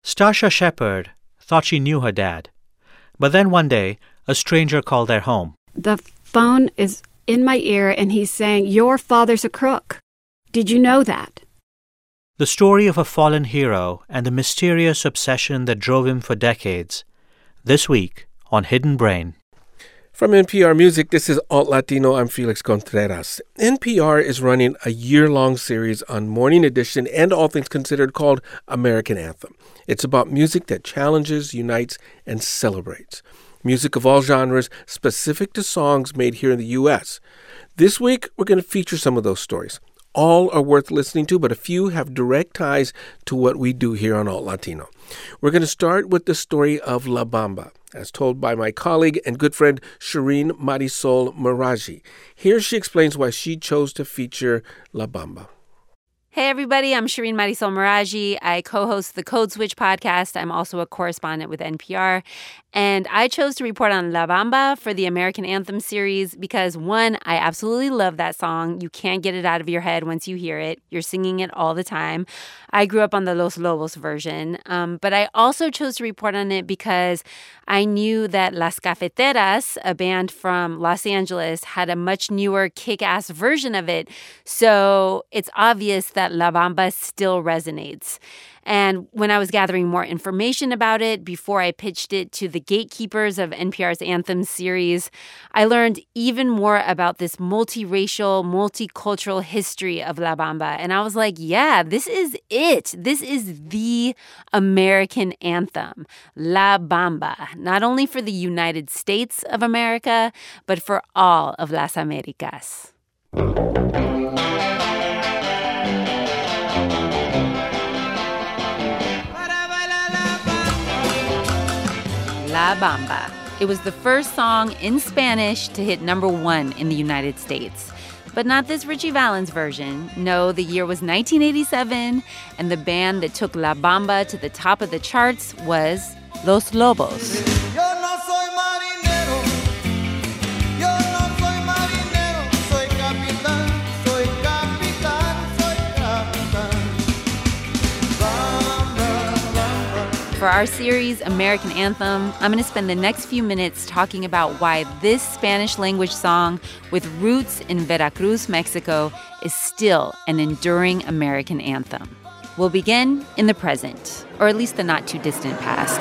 Stasha Shepard thought she knew her dad. But then one day, a stranger called their home. The phone is in my ear and he's saying, "Your father's a crook. Did you know that?" The story of a fallen hero and the mysterious obsession that drove him for decades. This week on Hidden Brain. From NPR Music, this is Alt Latino. I'm Felix Contreras. NPR is running a year-long series on Morning Edition and All Things Considered called American Anthem. It's about music that challenges, unites, and celebrates. Music of all genres specific to songs made here in the U.S. This week, we're going to feature some of those stories. All are worth listening to, but a few have direct ties to what we do here on Alt Latino. We're going to start with the story of La Bamba, as told by my colleague and good friend Shireen Marisol Meraji. Here she explains why she chose to feature La Bamba. Hey, everybody, I'm Shireen Marisol Meraji. I co-host the Code Switch podcast. I'm also a correspondent with NPR. And I chose to report on La Bamba for the American Anthem series because, one, I absolutely love that song. You can't get it out of your head once you hear it. You're singing it all the time. I grew up on the Los Lobos version. But I also chose to report on it because I knew that Las Cafeteras, a band from Los Angeles, had a much newer, kick-ass version of it. So it's obvious that La Bamba still resonates. And when I was gathering more information about it before I pitched it to the gatekeepers of NPR's Anthem series, I learned even more about this multiracial, multicultural history of La Bamba. And I was like, yeah, this is it. This is the American anthem, La Bamba, not only for the United States of America, but for all of Las Americas. La Bamba. It was the first song in Spanish to hit #1 in the United States. But not this Richie Valens version. No, the year was 1987, and the band that took La Bamba to the top of the charts was Los Lobos. For our series, American Anthem, I'm going to spend the next few minutes talking about why this Spanish-language song with roots in Veracruz, Mexico, is still an enduring American anthem. We'll begin in the present, or at least the not-too-distant past.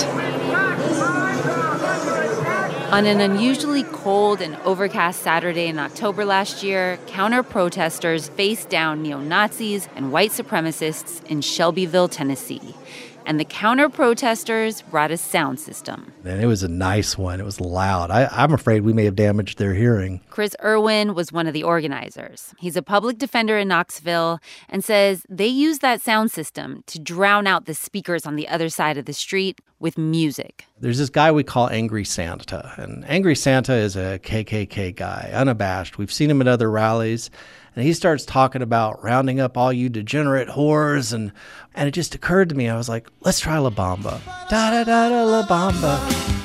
On an unusually cold and overcast Saturday in October last year, counter-protesters faced down neo-Nazis and white supremacists in Shelbyville, Tennessee. And the counter-protesters brought a sound system. And it was a nice one. It was loud. I'm afraid we may have damaged their hearing. Chris Irwin was one of the organizers. He's a public defender in Knoxville and says they used that sound system to drown out the speakers on the other side of the street with music. There's this guy we call Angry Santa. And Angry Santa is a KKK guy, unabashed. We've seen him at other rallies. And he starts talking about rounding up all you degenerate whores. And it just occurred to me, I was like, let's try La Bamba. Da-da-da-da La Bamba.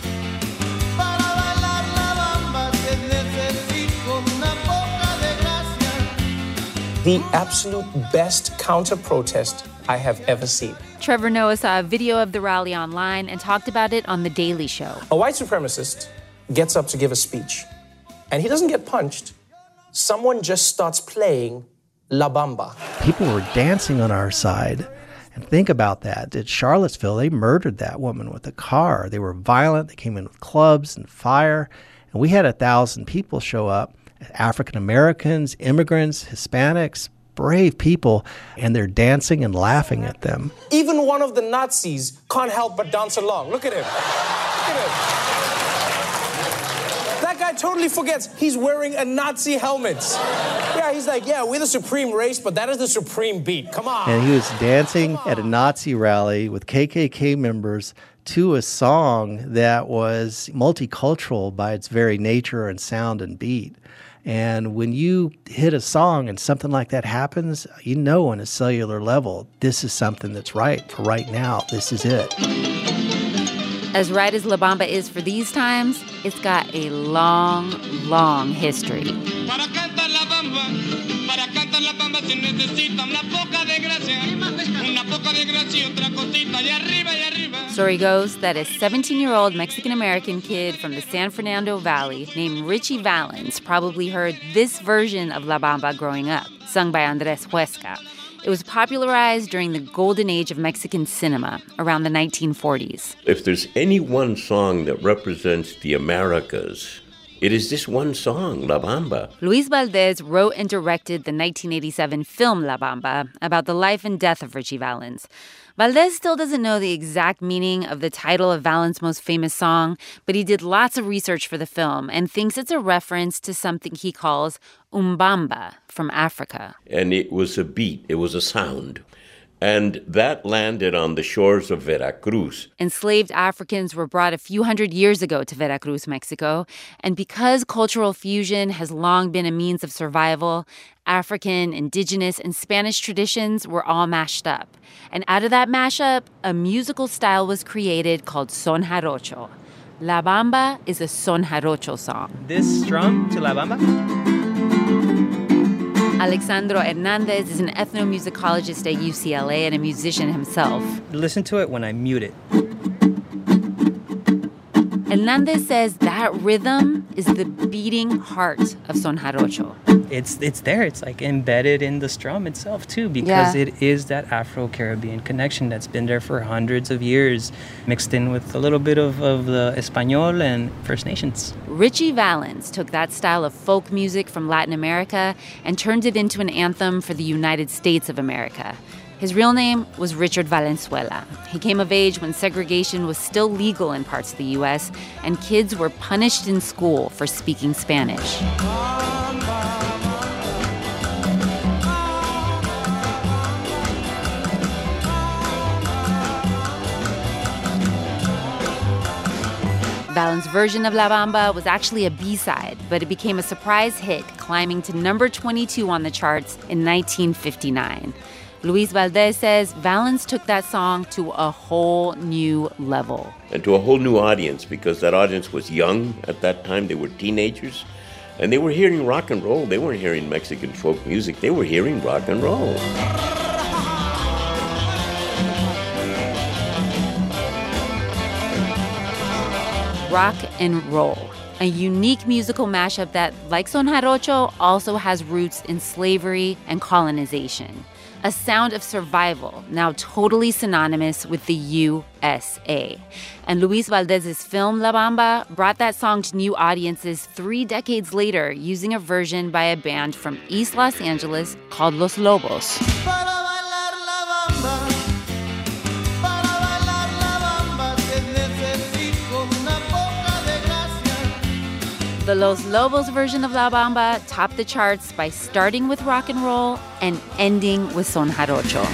The absolute best counter-protest I have ever seen. Trevor Noah saw a video of the rally online and talked about it on The Daily Show. A white supremacist gets up to give a speech, and he doesn't get punched. Someone just starts playing La Bamba. People were dancing on our side. And think about that. At Charlottesville, they murdered that woman with a car. They were violent. They came in with clubs and fire. And we had 1,000 people show up, African Americans, immigrants, Hispanics, brave people, and they're dancing and laughing at them. Even one of the Nazis can't help but dance along. Look at him. Look at him. That guy totally forgets he's wearing a Nazi helmet. Yeah, he's like, yeah, we're the supreme race, but that is the supreme beat. Come on. And he was dancing at a Nazi rally with KKK members to a song that was multicultural by its very nature and sound and beat. And when you hit a song and something like that happens, you know on a cellular level, this is something that's right for right now. This is it. As right as La Bamba is for these times, it's got a long, long history. Para cantar La Bamba se necesita una poca de gracia y otra cosita y arriba y arriba. story goes that a 17-year-old Mexican-American kid from the San Fernando Valley named Richie Valens probably heard this version of La Bamba growing up, sung by Andres Huesca. It was popularized during the golden age of Mexican cinema around the 1940s. If there's any one song that represents the Americas, it is this one song, La Bamba. Luis Valdez wrote and directed the 1987 film La Bamba about the life and death of Richie Valens. Valdez still doesn't know the exact meaning of the title of Valens' most famous song, but he did lots of research for the film and thinks it's a reference to something he calls umbamba from Africa. And it was a beat, it was a sound. And that landed on the shores of Veracruz. Enslaved Africans were brought a few hundred years ago to Veracruz, Mexico. And because cultural fusion has long been a means of survival, African, indigenous, and Spanish traditions were all mashed up. And out of that mashup, a musical style was created called son jarocho. La Bamba is a son jarocho song. This strum to La Bamba? Alexandro Hernandez is an ethnomusicologist at UCLA and a musician himself. Listen to it when I mute it. Hernandez says that rhythm is the beating heart of son jarocho. It's there. It's like embedded in the strum itself, too, because it is that Afro-Caribbean connection that's been there for hundreds of years, mixed in with a little bit of the Espanol and First Nations. Richie Valens took that style of folk music from Latin America and turned it into an anthem for the United States of America. His real name was Richard Valenzuela. He came of age when segregation was still legal in parts of the U.S., and kids were punished in school for speaking Spanish. Valens' version of La Bamba was actually a B-side, but it became a surprise hit, climbing to number 22 on the charts in 1959. Luis Valdez says Valens took that song to a whole new level. And to a whole new audience, because that audience was young at that time. They were teenagers, and they were hearing rock and roll. They weren't hearing Mexican folk music. They were hearing rock and roll. Rock and roll, a unique musical mashup that, like son jarocho, also has roots in slavery and colonization. A sound of survival, now totally synonymous with the USA. And Luis Valdez's film La Bamba brought that song to new audiences 3 decades later using a version by a band from East Los Angeles called Los Lobos. The Los Lobos version of La Bamba topped the charts by starting with rock and roll and ending with son jarocho.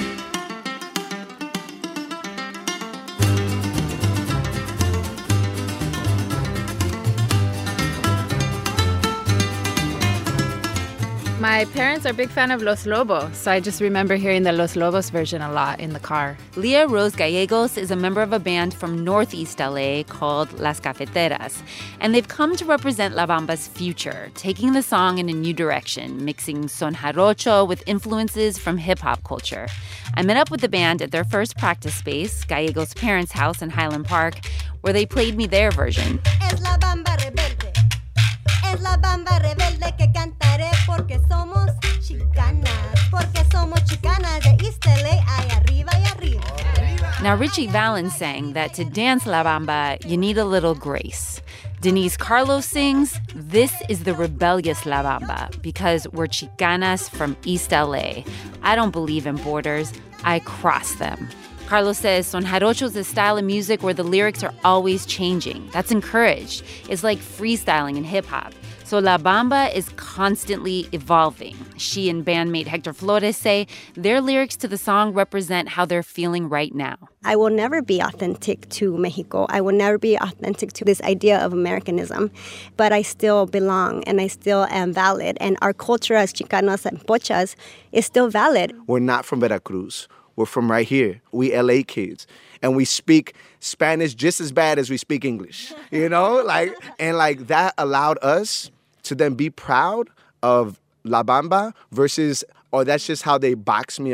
My parents are a big fan of Los Lobos, so I just remember hearing the Los Lobos version a lot in the car. Leah Rose Gallegos is a member of a band from Northeast LA called Las Cafeteras, and they've come to represent La Bamba's future, taking the song in a new direction, mixing son jarocho with influences from hip-hop culture. I met up with the band at their first practice space, Gallegos' parents' house in Highland Park, where they played me their version. Es la bamba rebelde. Es la bamba rebelde que cantaré porque somos chicanas. Porque somos chicanas de East LA, ay arriba y arriba. Now, Richie Valens sang that to dance La Bamba, you need a little grace. Denise Carlos sings, this is the rebellious La Bamba because we're chicanas from East LA. I don't believe in borders, I cross them. Carlos says son jarocho is a style of music where the lyrics are always changing. That's encouraged. It's like freestyling in hip-hop. So La Bamba is constantly evolving. She and bandmate Hector Flores say their lyrics to the song represent how they're feeling right now. I will never be authentic to Mexico. I will never be authentic to this idea of Americanism. But I still belong and I still am valid. And our culture as Chicanos and Pochas is still valid. We're not from Veracruz. We're from right here. We LA kids. And we speak Spanish just as bad as we speak English. You know? And that allowed us to then be proud of La Bamba versus, oh, that's just how they box me up.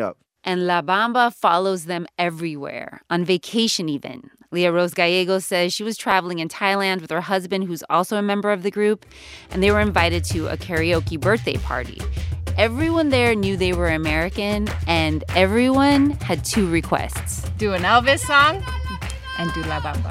And La Bamba follows them everywhere, on vacation even. Leah Rose Gallegos says she was traveling in Thailand with her husband, who's also a member of the group, and they were invited to a karaoke birthday party. Everyone there knew they were American, and everyone had two requests. Do an Elvis song and do La Bamba.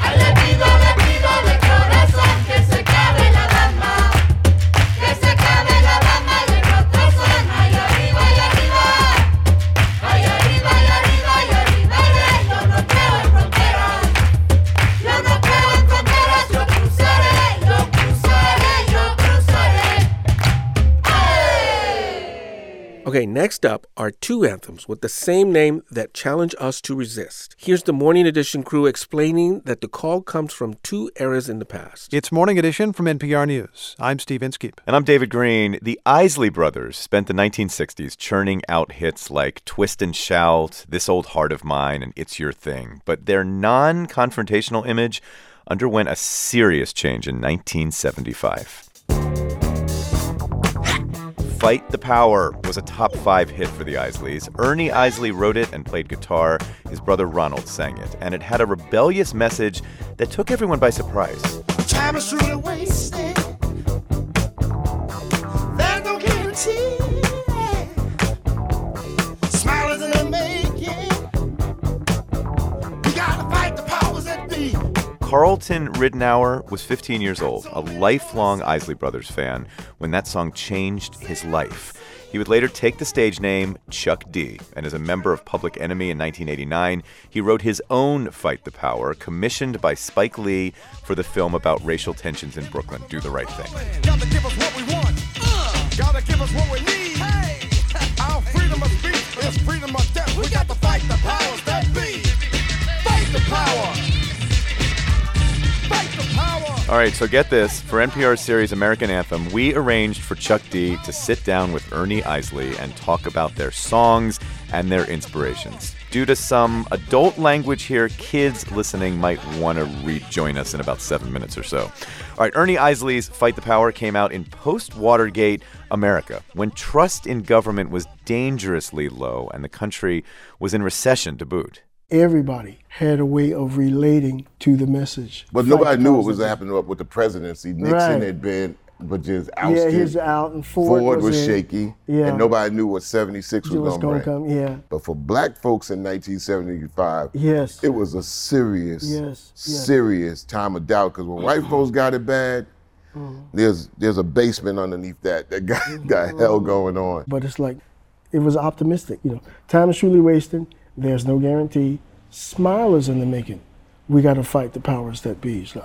Okay, next up are two anthems with the same name that challenge us to resist. Here's the Morning Edition crew explaining that the call comes from two eras in the past. It's Morning Edition from NPR News. I'm Steve Inskeep. And I'm David Green. The Isley Brothers spent the 1960s churning out hits like Twist and Shout, This Old Heart of Mine, and It's Your Thing. But their non-confrontational image underwent a serious change in 1975. Fight the Power was a top 5 hit for the Isleys. Ernie Isley wrote it and played guitar. His brother Ronald sang it. And it had a rebellious message that took everyone by surprise. Time is truly wasted. There's no guarantee. Smile is in the making. We gotta fight the powers that be. Carlton Ridenour was 15 years old, a lifelong Isley Brothers fan, when that song changed his life. He would later take the stage name Chuck D, and as a member of Public Enemy in 1989, he wrote his own Fight the Power, commissioned by Spike Lee for the film about racial tensions in Brooklyn, Do the Right Thing. Gotta give us what we want. Gotta give us what we need. Hey. Our freedom of speech is freedom of death. We got to fight the powers that be. Fight the power. All right, so get this. For NPR's series American Anthem, we arranged for Chuck D to sit down with Ernie Isley and talk about their songs and their inspirations. Due to some adult language here, kids listening might want to rejoin us in about 7 minutes or so. All right, Ernie Isley's Fight the Power came out in post-Watergate America, when trust in government was dangerously low and the country was in recession to boot. Everybody had a way of relating to the message. But nobody knew what was happening with the presidency. Nixon had been just ousted. Yeah, he's out, and Ford was shaky. Yeah. And nobody knew what 76 was going to come. Yeah. But for black folks in 1975, yes, it was a serious time of doubt. Because when white folks got it bad, there's a basement underneath that got hell going on. But it's like, it was optimistic. Time is truly wasting. There's no guarantee. Smile is in the making. We got to fight the powers that be. It's like,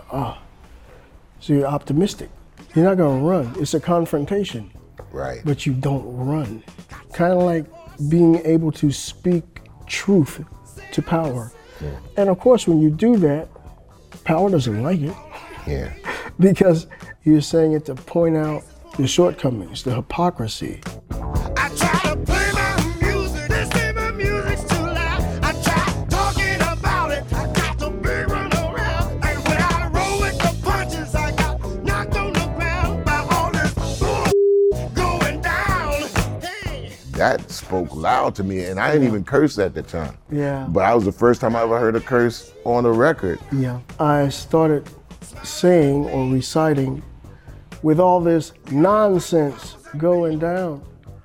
so you're optimistic. You're not going to run. It's a confrontation. Right. But you don't run. Kind of like being able to speak truth to power. Yeah. And of course, when you do that, power doesn't like it. Yeah. Because you're saying it to point out the shortcomings, the hypocrisy. I try to play my music. They say my music's too loud. I try talking about it. I got to be run around. And when I roll with the punches, I got knocked on the ground by all this going down. Hey. That spoke loud to me, and I didn't even curse at the time. Yeah. But that was the first time I ever heard a curse on a record. Yeah. I started saying or reciting with all this nonsense going down.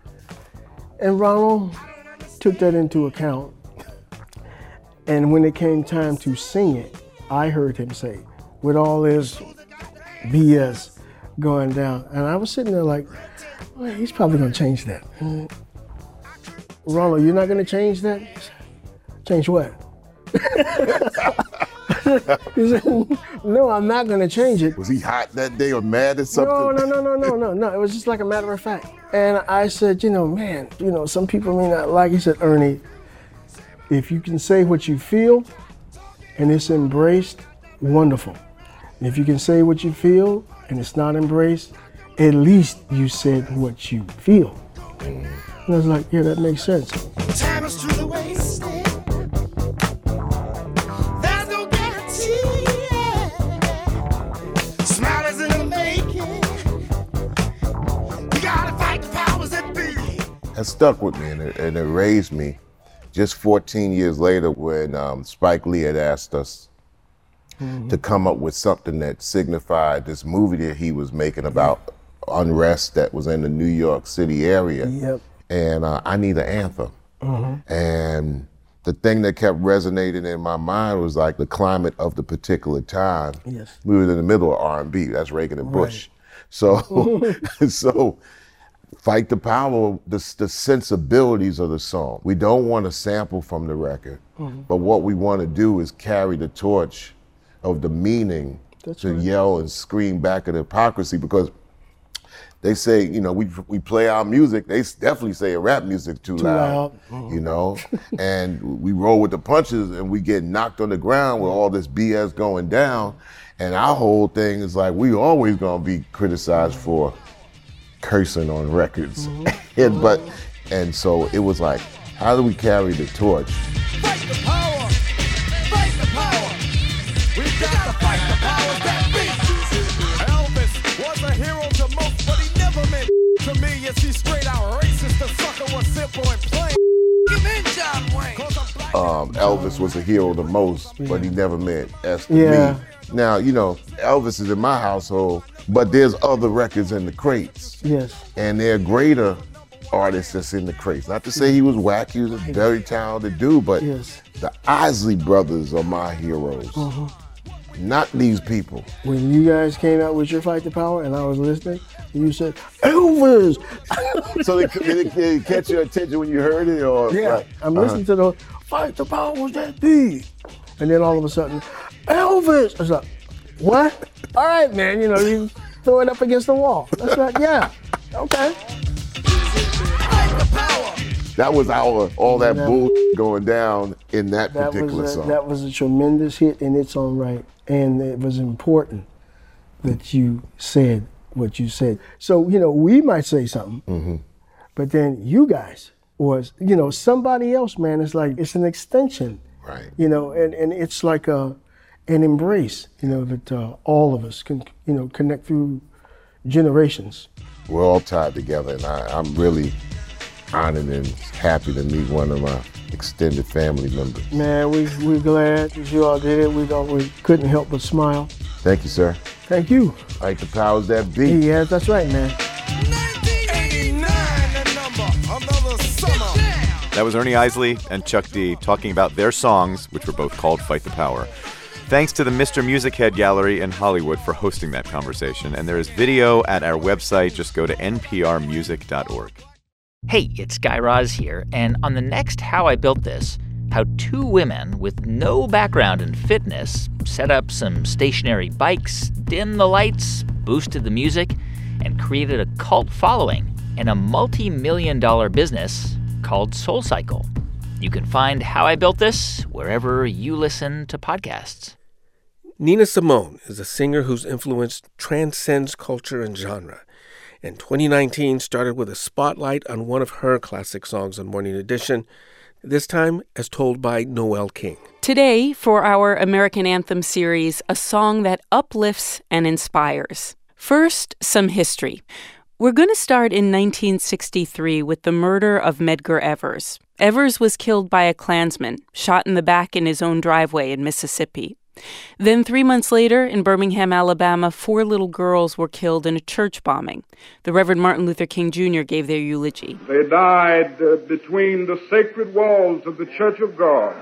And Ronald took that into account. And when it came time to sing it, I heard him say, with all this BS going down. And I was sitting there like, well, he's probably gonna change that. Ronald, you're not gonna change that? Change what? He said, no, I'm not gonna change it. Was he hot that day or mad at something? No. It was just like a matter of fact. And I said, man, some people may not like it. He said, Ernie, if you can say what you feel and it's embraced, wonderful. And if you can say what you feel and it's not embraced, at least you said what you feel. And I was like, yeah, that makes sense. Time is truly wasted. There's no guarantee. Smile is in the making. We gotta fight the powers that be. That stuck with me, and it raised me just 14 years later when Spike Lee had asked us to come up with something that signified this movie that he was making about unrest that was in the New York City area. Yep. And I need an anthem. And the thing that kept resonating in my mind was like the climate of the particular time. Yes. We were in the middle of R&B. That's Reagan and Bush. So, so Fight the Power, the sensibilities of the song. We don't want to sample from the record, but what we want to do is carry the torch of the meaning to yell and scream back at hypocrisy, because they say, you know, we play our music. They definitely say rap music too loud. You know, and we roll with the punches and we get knocked on the ground with all this BS going down. And our whole thing is like, we always gonna be criticized for cursing on records. And so it was like, how do we carry the torch? Fight the power! Fight the power! We got to fight the powers that be! Elvis was a hero to most, but he never meant to me. Yes, he's straight out racist. The sucker was simple and plain. Give in, John Wayne. Elvis was a hero to most, but he never meant S to me. Now, you know, Elvis is in my household, but there's other records in the crates. Yes. And there are greater artists that's in the crates. Not to say he was whack, he was a very talented dude, but the Isley Brothers are my heroes. Not these people. When you guys came out with your Fight the Power and I was listening, you said, Elvis! So they catch your attention when you heard it? Or like, I'm listening to the Fight the Power was that big. And then all of a sudden, Elvis! I was like, what? All right, man, you know, you throw it up against the wall. That's right, yeah, okay. That was all that bull going down in that particular song. That was a tremendous hit in its own right. And it was important that you said what you said. So, you know, we might say something, but then you guys, or, you know, somebody else, man, it's like, it's an extension. Right. You know, and it's like an embrace, you know, that all of us can, you know, connect through generations. We're all tied together, and I'm really honored and happy to meet one of my extended family members. Man, we're glad that you all did it. We couldn't help but smile. Thank you, sir. Thank you. Like the powers that be. Yeah, that's right, man. 1989, the number, another summer. That was Ernie Isley and Chuck D talking about their songs, which were both called Fight the Power. Thanks to the Mr. Music Head Gallery in Hollywood for hosting that conversation. And there is video at our website. Just go to nprmusic.org. Hey, it's Guy Raz here, and on the next How I Built This, how two women with no background in fitness set up some stationary bikes, dimmed the lights, boosted the music, and created a cult following and a multi-million-dollar business called SoulCycle. You can find How I Built This wherever you listen to podcasts. Nina Simone is a singer whose influence transcends culture and genre. And 2019 started with a spotlight on one of her classic songs on Morning Edition, this time as told by Noel King. Today, for our American Anthem series, a song that uplifts and inspires. First, some history. We're going to start in 1963 with the murder of Medgar Evers. Evers was killed by a Klansman, shot in the back in his own driveway in Mississippi. Then 3 months later, in Birmingham, Alabama, 4 little girls were killed in a church bombing. The Reverend Martin Luther King Jr. gave their eulogy. They died between the sacred walls of the Church of God,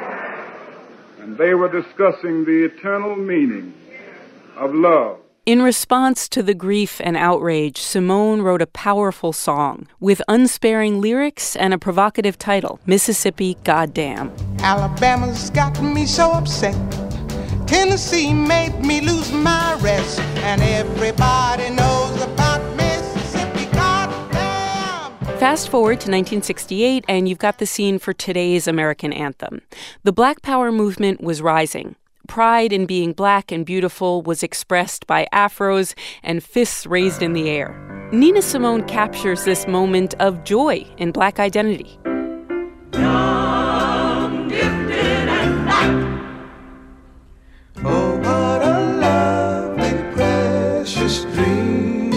and they were discussing the eternal meaning of love. In response to the grief and outrage, Simone wrote a powerful song with unsparing lyrics and a provocative title, Mississippi Goddamn. Alabama's got me so upset. Tennessee made me lose my rest. And everybody knows about Mississippi Goddamn. Fast forward to 1968, and you've got the scene for today's American anthem. The Black Power movement was rising. Pride in being black and beautiful was expressed by afros and fists raised in the air. Nina Simone captures this moment of joy in black identity. Young, gifted, and black. Oh, what a lovely, precious dream.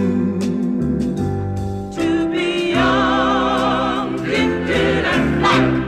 To be young, gifted, and black.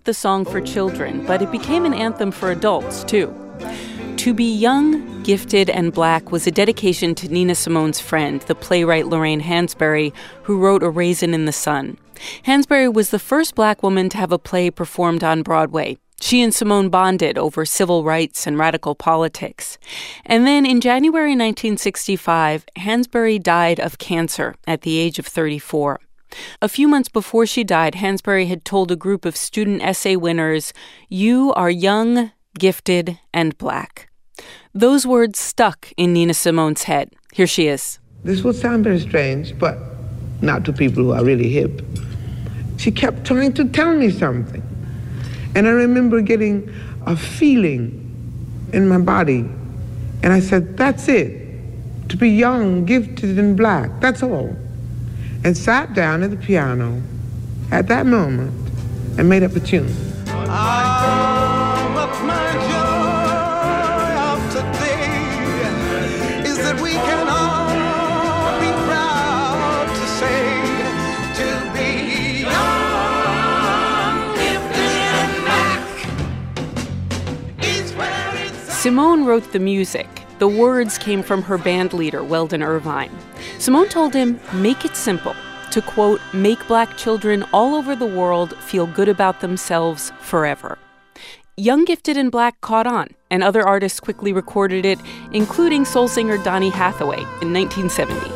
the song for children, but it became an anthem for adults, too. To Be Young, Gifted, and Black was a dedication to Nina Simone's friend, the playwright Lorraine Hansberry, who wrote A Raisin in the Sun. Hansberry was the first Black woman to have a play performed on Broadway. She and Simone bonded over civil rights and radical politics. And then in January 1965, Hansberry died of cancer at the age of 34. A few months before she died, Hansberry had told a group of student essay winners, "You are young, gifted, and Black." Those words stuck in Nina Simone's head. Here she is. This will sound very strange, but not to people who are really hip. She kept trying to tell me something. And I remember getting a feeling in my body. And I said, that's it. To be young, gifted, and Black. That's all. And sat down at the piano at that moment and made up a tune. My joy of today is that we can all be proud to say, to be young, gifted, and Black. Simone wrote the music. The words came from her band leader, Weldon Irvine. Simone told him, make it simple, to, quote, make Black children all over the world feel good about themselves forever. Young, Gifted, and Black caught on, and other artists quickly recorded it, including soul singer Donny Hathaway in 1970.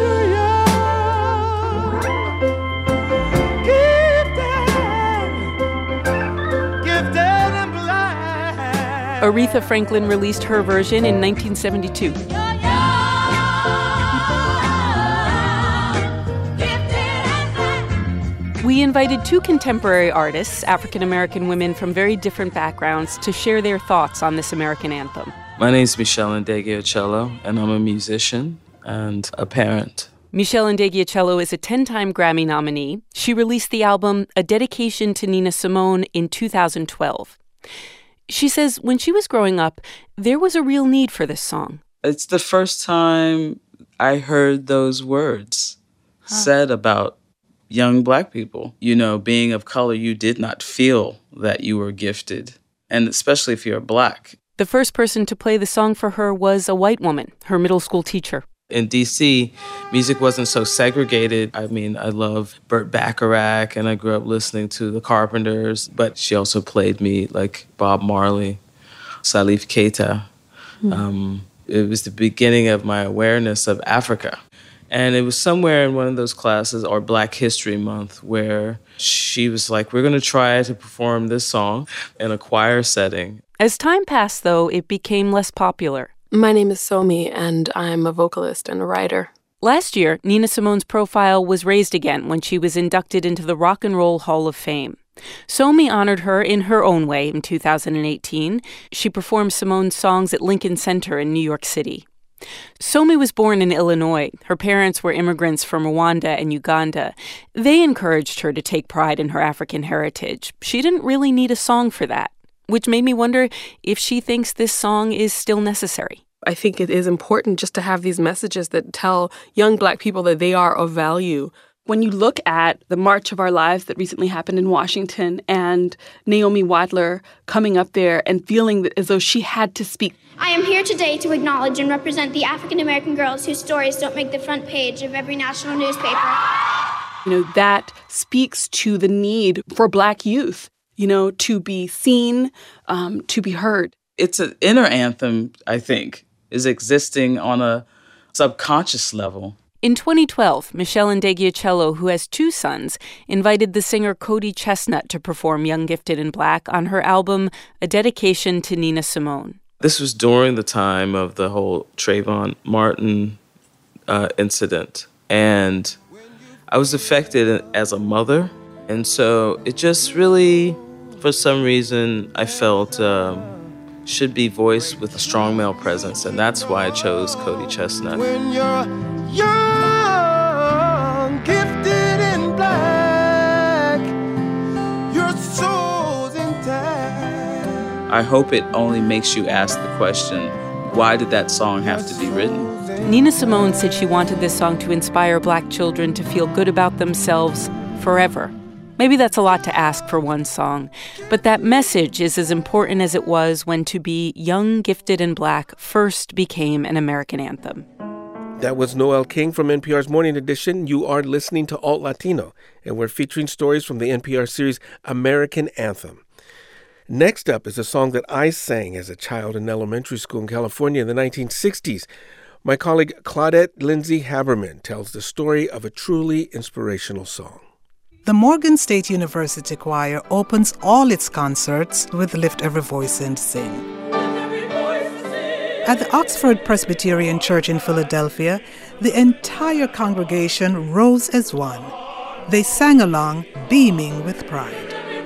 Aretha Franklin released her version in 1972. We invited two contemporary artists, African-American women from very different backgrounds, to share their thoughts on this American anthem. My name's Michelle Ndegeocello, and I'm a musician and a parent. Michelle Ndegeocello is a 10-time Grammy nominee. She released the album A Dedication to Nina Simone in 2012. She says when she was growing up, there was a real need for this song. It's the first time I heard those words said about young Black people. You know, being of color, you did not feel that you were gifted, and especially if you're Black. The first person to play the song for her was a white woman, her middle school teacher. In D.C., music wasn't so segregated. I mean, I love Burt Bacharach, and I grew up listening to the Carpenters, but she also played me like Bob Marley, Salif Keita. It was the beginning of my awareness of Africa. And it was somewhere in one of those classes, or Black History Month, where she was like, we're going to try to perform this song in a choir setting. As time passed, though, it became less popular. My name is Somi, and I'm a vocalist and a writer. Last year, Nina Simone's profile was raised again when she was inducted into the Rock and Roll Hall of Fame. Somi honored her in her own way in 2018. She performed Simone's songs at Lincoln Center in New York City. Somi was born in Illinois. Her parents were immigrants from Rwanda and Uganda. They encouraged her to take pride in her African heritage. She didn't really need a song for that, which made me wonder if she thinks this song is still necessary. I think it is important just to have these messages that tell young Black people that they are of value. When you look at the March of Our Lives that recently happened in Washington and Naomi Wadler coming up there and feeling as though she had to speak. I am here today to acknowledge and represent the African-American girls whose stories don't make the front page of every national newspaper. You know, that speaks to the need for Black youth, you know, to be seen, to be heard. It's an inner anthem, I think, is existing on a subconscious level. In 2012, Michelle Ndegeocello, who has two sons, invited the singer Cody ChesnuTT to perform Young, Gifted, and Black on her album A Dedication to Nina Simone. This was during the time of the whole Trayvon Martin incident. And I was affected as a mother. And so it just really, for some reason, I felt should be voiced with a strong male presence. And that's why I chose Cody ChesnuTT. When you're young, gifted, and Black, your soul's intact. I hope it only makes you ask the question, why did that song have to be written? Nina Simone said she wanted this song to inspire Black children to feel good about themselves forever. Maybe that's a lot to ask for one song, but that message is as important as it was when To Be Young, Gifted, and Black first became an American anthem. That was Noel King from NPR's Morning Edition. You are listening to Alt Latino, and we're featuring stories from the NPR series American Anthem. Next up is a song that I sang as a child in elementary school in California in the 1960s. My colleague Claudette Lindsay Haberman tells the story of a truly inspirational song. The Morgan State University Choir opens all its concerts with Lift Every Voice and Sing. At the Oxford Presbyterian Church in Philadelphia, the entire congregation rose as one. They sang along, beaming with pride.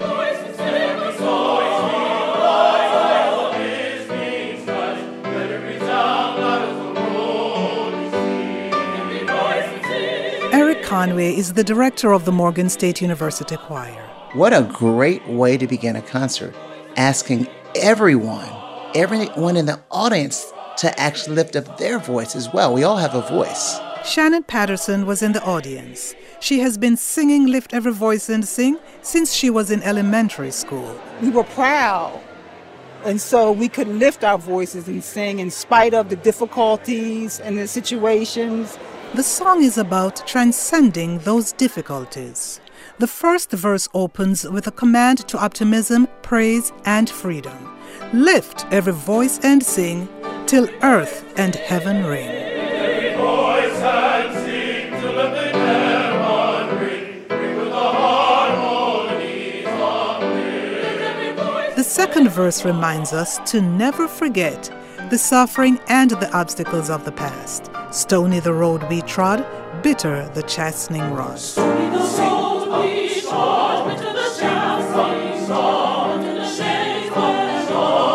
Eric Conway is the director of the Morgan State University Choir. What a great way to begin a concert, asking everyone in the audience to actually lift up their voice as well. We all have a voice. Shannon Patterson was in the audience. She has been singing Lift Every Voice and Sing since she was in elementary school. We were proud, and so we could lift our voices and sing in spite of the difficulties and the situations. The song is about transcending those difficulties. The first verse opens with a command to optimism, praise, and freedom. Lift every voice and sing till earth and heaven ring. Every voice and sing till earth and heaven ring. Ring with the harmonies of bliss. The second verse reminds us to never forget the suffering and the obstacles of the past. Stony the road we trod, bitter the chastening rod. Stony the road we trod, bitter the chastening rod, and the shades of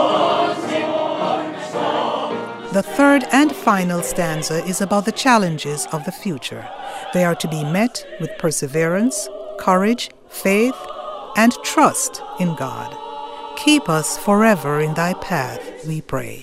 the The third and final stanza is about the challenges of the future. They are to be met with perseverance, courage, faith, and trust in God. Keep us forever in thy path, we pray.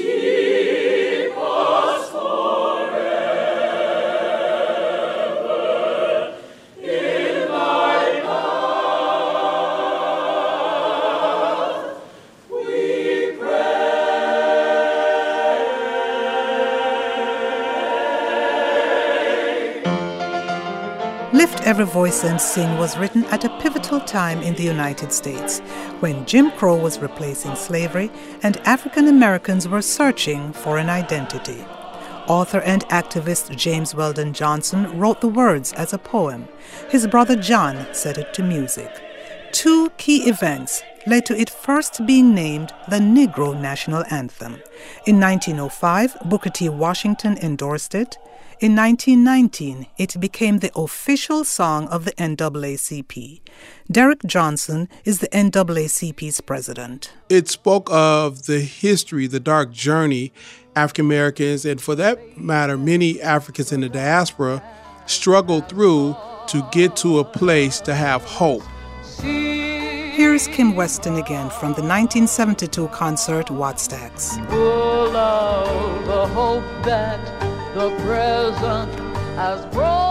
Lift Every Voice and Sing was written at a pivotal time in the United States when Jim Crow was replacing slavery and African Americans were searching for an identity. Author and activist James Weldon Johnson wrote the words as a poem. His brother John set it to music. Two key events led to it first being named the Negro National Anthem. In 1905, Booker T. Washington endorsed it. In 1919, it became the official song of the NAACP. Derek Johnson is the NAACP's president. It spoke of the history, the dark journey African Americans, and for that matter, many Africans in the diaspora, struggled through to get to a place to have hope. Here's Kim Weston again from the 1972 concert Wattstax. full of the hope that the present has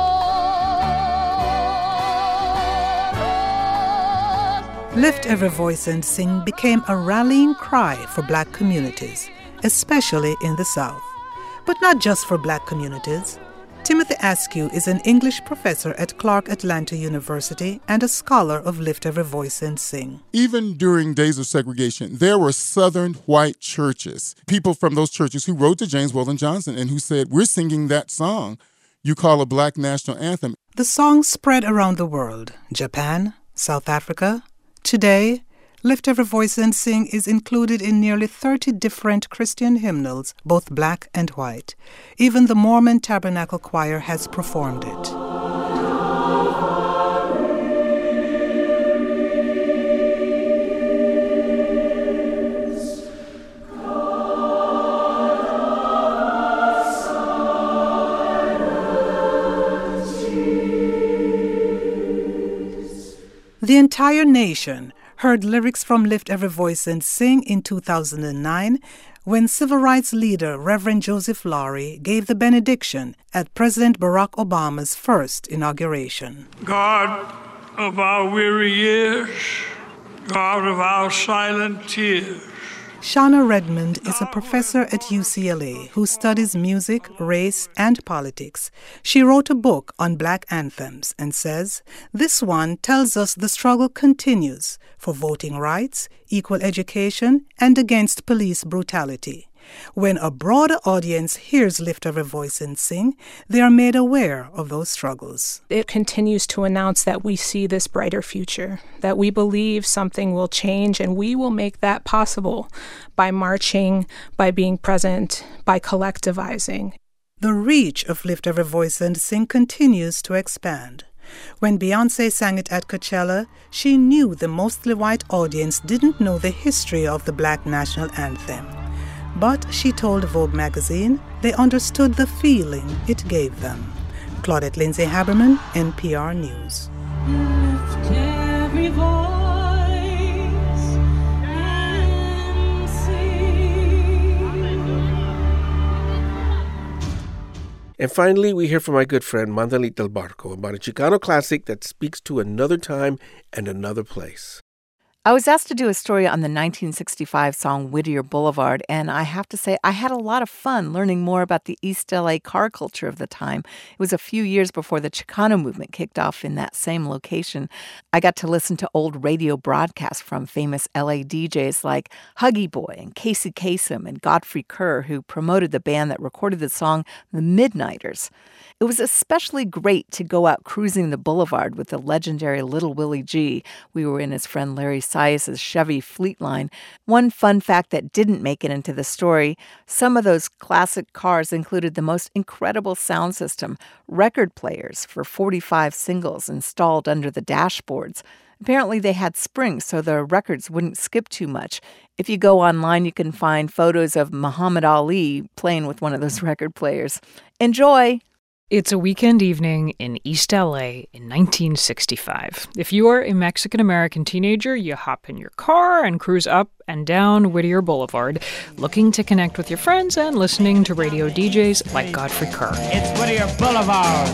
brought us. Lift Every Voice and Sing became a rallying cry for Black communities, especially in the South. But not just for Black communities. Timothy Askew is an English professor at Clark Atlanta University and a scholar of Lift Every Voice and Sing. Even during days of segregation, there were Southern white churches, people from those churches who wrote to James Weldon Johnson and who said, we're singing that song you call a Black national anthem. The song spread around the world, Japan, South Africa. Today, Lift Every Voice and Sing is included in nearly 30 different Christian hymnals, both black and white. Even the Mormon Tabernacle Choir has performed it. The entire nation heard lyrics from Lift Every Voice and Sing in 2009 when civil rights leader Reverend Joseph Lowery gave the benediction at President Barack Obama's first inauguration. God of our weary years, go out of our silent tears. Shauna Redmond is a professor at UCLA who studies music, race, and politics. She wrote a book on Black anthems and says, this one tells us the struggle continues for voting rights, equal education, and against police brutality. When a broader audience hears Lift Every Voice and Sing, they are made aware of those struggles. It continues to announce that we see this brighter future, that we believe something will change, and we will make that possible by marching, by being present, by collectivizing. The reach of Lift Every Voice and Sing continues to expand. When Beyoncé sang it at Coachella, she knew the mostly white audience didn't know the history of the Black national anthem. But she told Vogue magazine they understood the feeling it gave them. Claudette Lindsay Haberman, NPR News. Lift every voice and sing. And finally, we hear from my good friend Mandalit Del Barco about a Chicano classic that speaks to another time and another place. I was asked to do a story on the 1965 song Whittier Boulevard, and I have to say I had a lot of fun learning more about the East LA car culture of the time. It was a few years before the Chicano movement kicked off in that same location. I got to listen to old radio broadcasts from famous LA DJs like Huggy Boy and Casey Kasem and Godfrey Kerr, who promoted the band that recorded the song The Midnighters. It was especially great to go out cruising the boulevard with the legendary Little Willie G. We were in his friend Larry Sias's Chevy Fleetline. One fun fact that didn't make it into the story, some of those classic cars included the most incredible sound system, record players for 45 singles installed under the dashboards. Apparently they had springs so the records wouldn't skip too much. If you go online, you can find photos of Muhammad Ali playing with one of those record players. Enjoy! It's a weekend evening in East LA in 1965. If you are a Mexican-American teenager, you hop in your car and cruise up and down Whittier Boulevard, looking to connect with your friends and listening to radio DJs like Godfrey Kerr. It's Whittier Boulevard.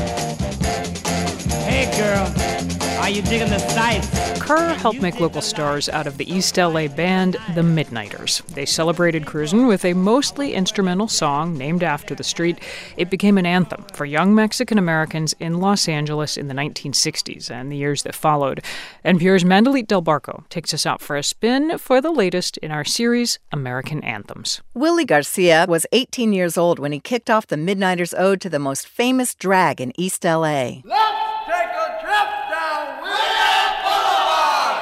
Hey, girl, are you digging the sights? Kerr helped make local stars out of the East LA band The Midnighters. They celebrated cruising with a mostly instrumental song named after the street. It became an anthem for young Mexican Americans in Los Angeles in the 1960s and the years that followed. NPR's Mandalit Del Barco takes us out for a spin for the latest in our series, American Anthems. Willie Garcia was 18 years old when he kicked off the Midnighters' ode to the most famous drag in East LA. Let's take a trip down Whittier Boulevard.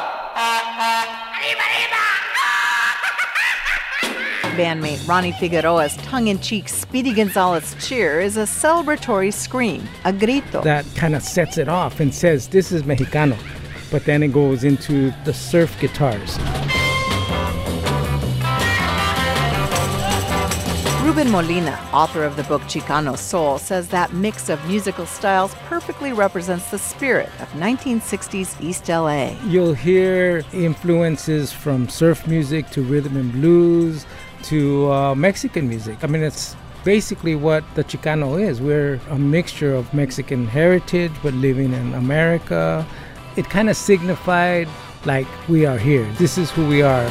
Bandmate Ronnie Figueroa's tongue-in-cheek Speedy Gonzales cheer is a celebratory scream, a grito. That kind of sets it off and says, this is Mexicano. But then it goes into the surf guitars. Ruben Molina, author of the book Chicano Soul, says that mix of musical styles perfectly represents the spirit of 1960s East LA. You'll hear influences from surf music to rhythm and blues to Mexican music. I mean, it's basically what the Chicano is. We're a mixture of Mexican heritage, but living in America. It kind of signified, like, we are here. This is who we are.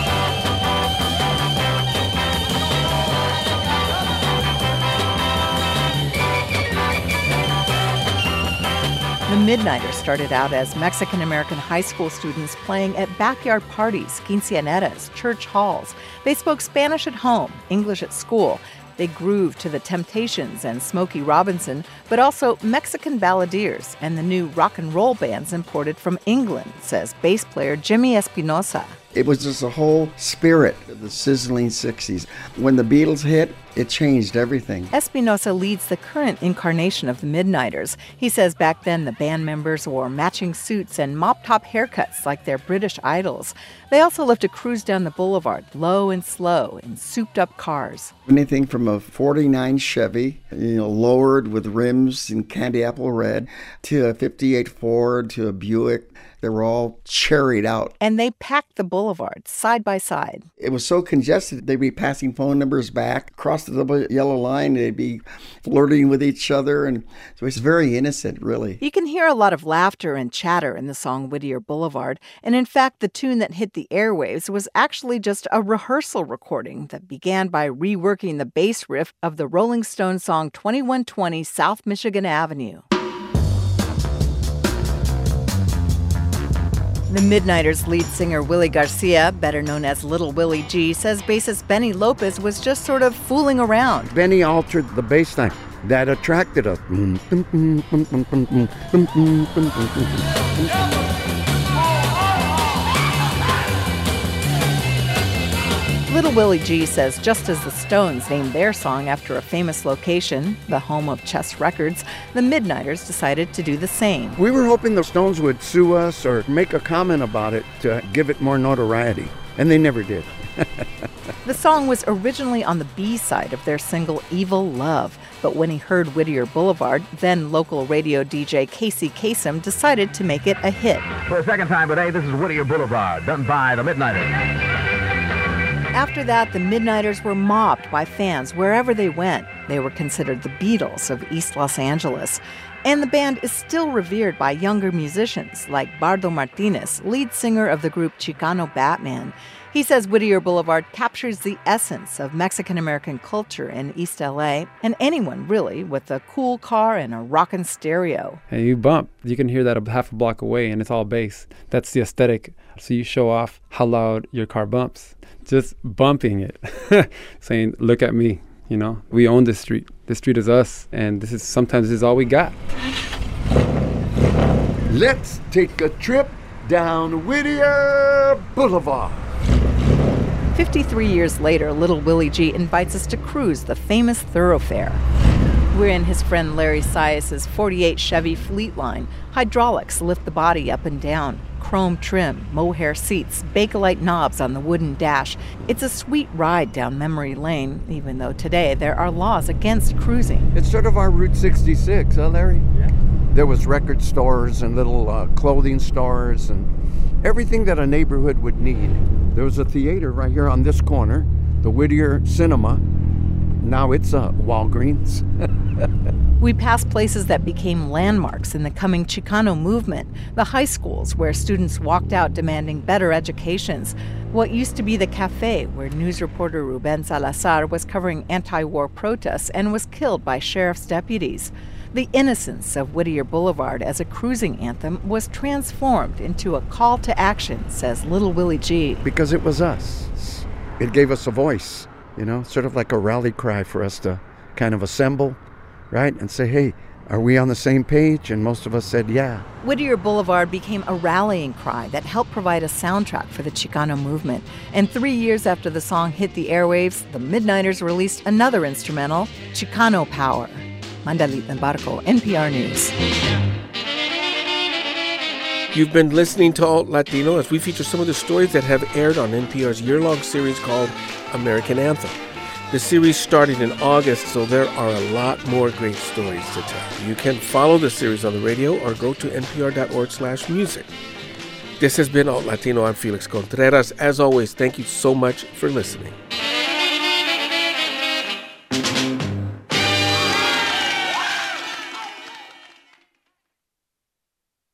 The Midnighters started out as Mexican-American high school students playing at backyard parties, quinceañeras, church halls. They spoke Spanish at home, English at school. They grooved to the Temptations and Smokey Robinson, but also Mexican balladeers and the new rock and roll bands imported from England, says bass player Jimmy Espinosa. It was just a whole spirit of the sizzling 60s. When the Beatles hit, it changed everything. Espinosa leads the current incarnation of the Midnighters. He says back then the band members wore matching suits and mop-top haircuts like their British idols. They also lived to cruise down the boulevard, low and slow, in souped-up cars. Anything from a 49 Chevy, lowered with rims in candy apple red, to a 58 Ford, to a Buick, They were all cherried out. And they packed the boulevard side by side. It was so congested, they'd be passing phone numbers back across the double yellow line. They'd be flirting with each other. And so it's very innocent, really. You can hear a lot of laughter and chatter in the song Whittier Boulevard. And in fact, the tune that hit the airwaves was actually just a rehearsal recording that began by reworking the bass riff of the Rolling Stones song 2120 South Michigan Avenue. The Midnighters' lead singer Willie Garcia, better known as Little Willie G, says bassist Benny Lopez was just sort of fooling around. Benny altered the bass line. That attracted us. Little Willie G says just as the Stones named their song after a famous location, the home of Chess Records, the Midnighters decided to do the same. We were hoping the Stones would sue us or make a comment about it to give it more notoriety, and they never did. The song was originally on the B-side of their single Evil Love, but when he heard Whittier Boulevard, then local radio DJ Casey Kasem decided to make it a hit. For the second time today, this is Whittier Boulevard, done by the Midnighters. After that, the Midnighters were mobbed by fans wherever they went. They were considered the Beatles of East Los Angeles. And the band is still revered by younger musicians like Bardo Martinez, lead singer of the group Chicano Batman. He says Whittier Boulevard captures the essence of Mexican-American culture in East LA, and anyone, really, with a cool car and a rockin' stereo. And you bump. You can hear that a half a block away, and it's all bass. That's the aesthetic. So you show off how loud your car bumps. Just bumping it, saying, look at me, you know. We own this street. This street is us, and sometimes this is all we got. Let's take a trip down Whittier Boulevard. 53 years later, Little Willie G invites us to cruise the famous thoroughfare. We're in his friend Larry Sias's 48 Chevy Fleetline. Hydraulics lift the body up and down. Chrome trim, mohair seats, Bakelite knobs on the wooden dash. It's a sweet ride down memory lane, even though today there are laws against cruising. It's sort of our Route 66, huh, Larry? Yeah. There was record stores and little clothing stores and everything that a neighborhood would need. There was a theater right here on this corner, the Whittier Cinema. Now it's Walgreens. We pass places that became landmarks in the coming Chicano movement, the high schools where students walked out demanding better educations, what used to be the cafe where news reporter Ruben Salazar was covering anti-war protests and was killed by sheriff's deputies. The innocence of Whittier Boulevard as a cruising anthem was transformed into a call to action, says Little Willie G. Because it was us. It gave us a voice, you know, sort of like a rally cry for us to kind of assemble, right, and say, hey, are we on the same page? And most of us said, yeah. Whittier Boulevard became a rallying cry that helped provide a soundtrack for the Chicano movement. And 3 years after the song hit the airwaves, the Midnighters released another instrumental, Chicano Power. Mandalit Embarco, NPR News. You've been listening to Alt Latino as we feature some of the stories that have aired on NPR's year-long series called American Anthem. The series started in August, so there are a lot more great stories to tell. You can follow the series on the radio or go to npr.org/music. This has been Alt Latino. I'm Felix Contreras. As always, thank you so much for listening.